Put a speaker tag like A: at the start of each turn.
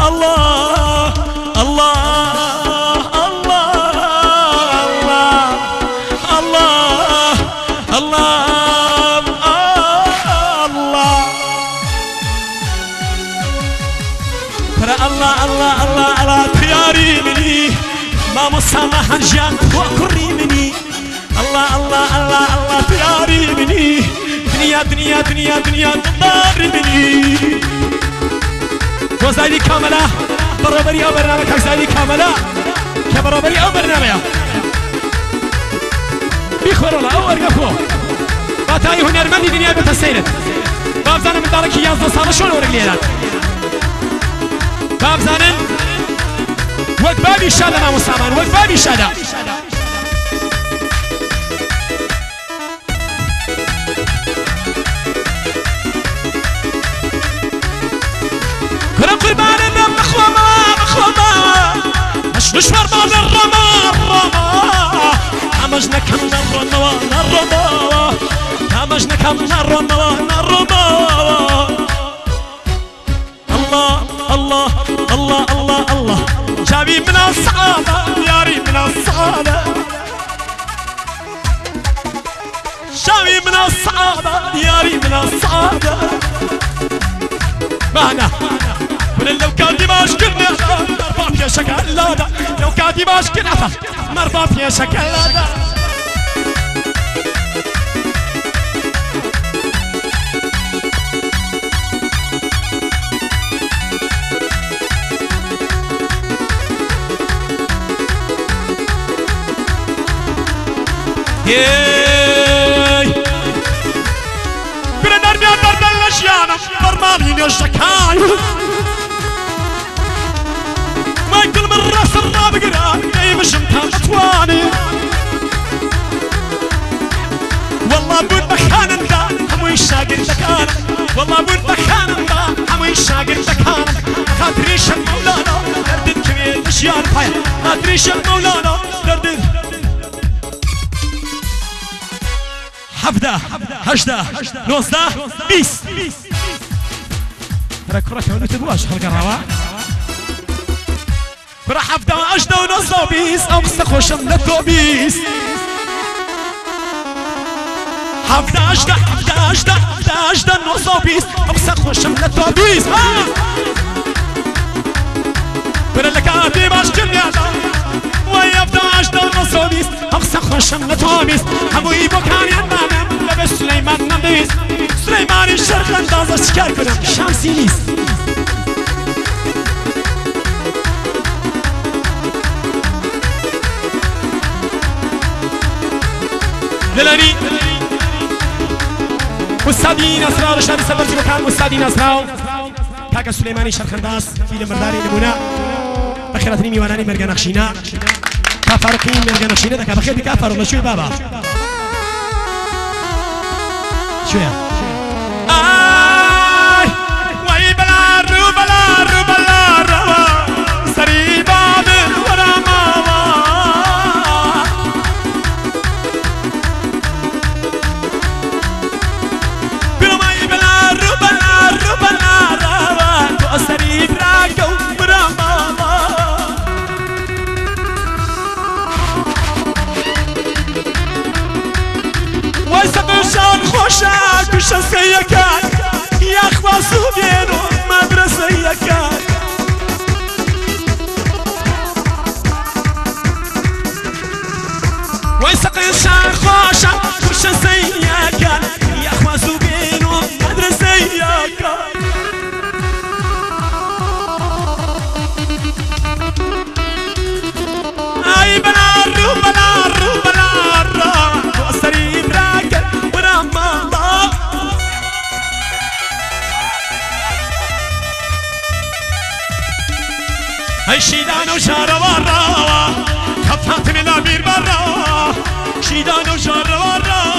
A: الله الله الله الله الله الله فرا الله الله الله الله تياري مني ما مسامح جان وكري مني الله الله الله الله تياري مني دنيا دنيا دنيا دنيا دار مني وزايدي كاملة برابري أو برنامج زايدي كاملة كبرابري أو برنامج بيخورلا أو أرجفو باتاي هنرمندي دنيا بتسيرت بابزانم من دارك يازد سال شلون ورجليات بابزانم وقبابي شادا ما مسامان وقبابي شادا قربان النم مخوما مخوما مشوار بعد الرما الرما همجنا كم الرما الرما همجنا كم الرما الرما الله الله الله الله الله جابي من الصعادة ياري من الصعادة جابي من الصعادة ياري من الصعادة معنا لو كان دماغ كنا مرباط يا شكلاده لو كان دماغ كنا مرباط يا شكلاده ياي برنر بيا دردن لشيانا برمانين يا شكاي ما كل مرة صرنا بقران جايب شمتها متواني والله بود مكان انت هموي شاقر دكان والله بود مكان انت هموي شاقر دكان خاطريش المولانا دردد كبير اشياء الحياة خاطريش المولانا دردد حفدة هجدة نوزدة بيس ترى كرة هونو تدواش خلق الرواح كرة حفدة وأجدة ونوزدة وبيس أو مستخوشم للتوبيس حفدة أجدة حفدة أجدة حفدة أجدة نوزدة وبيس أو مستخوشم للتوبيس كرة لك عادي باش كنياتا ويبدأ أجدة ونوزدة وبيس أو مستخوشم للتوبيس همو إيبو كان ينامم لبس سليمان نمديس سليماني الشرق اندازة شكار كنم شمسي نيس للاني مستادين أسراو رشاد سبرتي مكان مستادين أسراو كاكا سليماني شرق انداز فيلم مرداري نمونا بخيراتني ميواناني مرقا نقشينا كافرقين مرقا نقشينا دكا بخير دي كافر ولا شوي بابا شوية آي وي بلا رو بلا رو بلا روا سري باب ورا ماوا بوي بلا رو بلا رو بلا روا تو سري براكو ورا ماوا ويسقو شان خوشا كشا سيكان يا اخواسو بينو مدرسة يكان ويسقو شان خوشا كشا سيكان يا اخواسو بينو مدرسة يكان اي بلا رو بلا رو بلا رو توسري براكن ورام الله هاي شيدان وشار ورا خفات من الامير برا شيدان وشار ورا